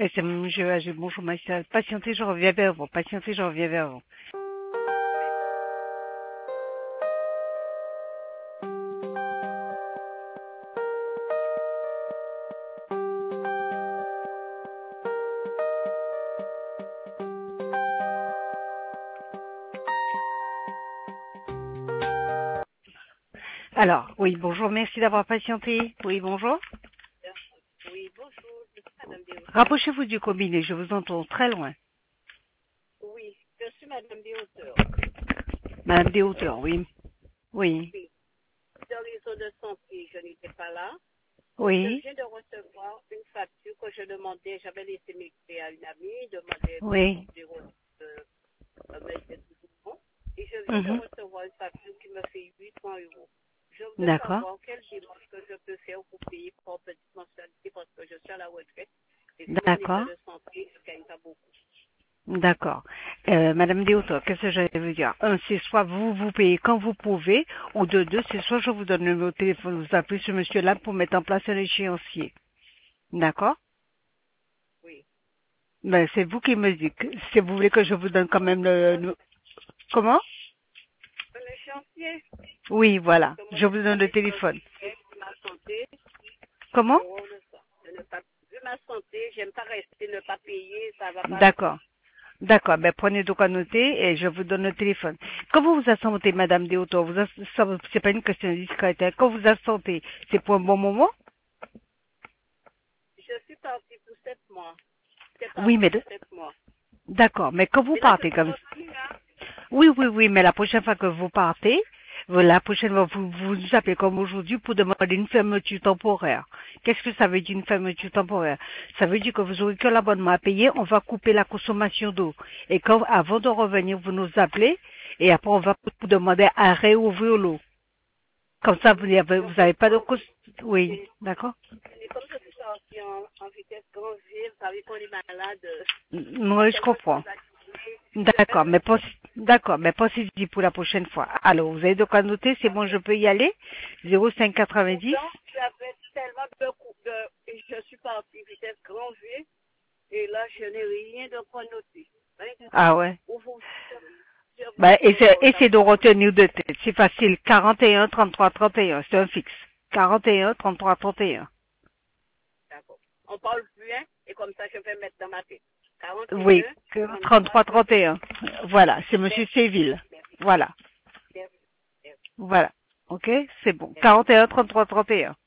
Bonjour, monsieur. Patientez, je reviens vers vous. Patientez, je reviens vers vous. Alors, oui, bonjour, merci d'avoir patienté. Oui, bonjour. Oui, bonjour, je suis Madame Deshauteurs. Rapprochez-vous du combiné, je vous entends très loin. Oui, je suis Madame Deshauteurs. Madame des hauteurs, oui. Oui. Oui, dans les réseau de santé, je n'étais pas là. Je Oui. viens de recevoir une facture que je demandais, j'avais laissé mes clés à une amie, demandais Oui. mes documents, et je viens de Mhm. recevoir une facture qui me fait 800 euros. Je veux D'accord. savoir quelle démarche que je peux faire pour payer pour petite mensualité parce que je suis à la retraite. Et sur mon état D'accord. de santé, je ne gagne pas beaucoup. D'accord. Madame Deshauteurs, qu'est-ce que j'allais vous dire? Un, c'est soit vous payez quand vous pouvez, ou de deux, c'est soit je vous donne le numéro de téléphone, vous appelez ce monsieur-là pour mettre en place un échéancier. D'accord? Oui. Ben, c'est vous qui me dites. Si vous voulez que je vous donne quand même comment? Un échéancier. Oui, voilà. Que moi, Je vous donne le téléphone. ma santé, Comment? j'ai horreur de ça. De ne pas, vu ma santé, j'aime pas rester, ne pas payer, ça va pas le faire. D'accord. D'accord. Ben, prenez donc à noter et je vous donne le téléphone. Quand vous vous assentez, Madame Deshauteurs, c'est pas une question discrète, hein. Quand vous assentez, c'est pour un bon moment? Je suis partie pour 7 mois. C'est Oui, parti mais pour 7 mois. d'accord. Mais quand vous Et là, je partez suis comme revenue, hein. oui, mais la prochaine fois que vous partez, la prochaine fois, vous nous appelez comme aujourd'hui pour demander une fermeture temporaire. Qu'est-ce que ça veut dire une fermeture temporaire? Ça veut dire que vous aurez que l'abonnement à payer, on va couper la consommation d'eau. Et quand, avant de revenir, vous nous appelez, et après on va vous demander à réouvrir l'eau. Comme ça, vous Je n'avez pas de comprends. cause. Oui, Et, d'accord? et comme je suis partie en vitesse grand V, vous savez qu'on est malade, Oui, je tellement comprends. traumatisé. D'accord, d'accord, mais pensez-y pour la prochaine fois. Alors, vous avez de quoi noter, c'est bon, je peux y aller. 0590. Pourtant, j'avais tellement de coups et je suis partie vitesse grand V, et là, je n'ai rien de quoi noter. Rien du tout. Ah ouais. Aujourd'hui, je vous Bah, parle, ça essayez de fait retenir de tête. C'est facile. 41, 33, 31. C'est un fixe. 41, 33, 31. d'accord. On parle plus, hein, et comme ça, je vais mettre dans ma tête. Oui, 41, 33, 33, 31. 31. Voilà, c'est Monsieur Merci, Séville. merci, Voilà, merci, merci, voilà. Ok, c'est bon. merci. 41, 33, 31.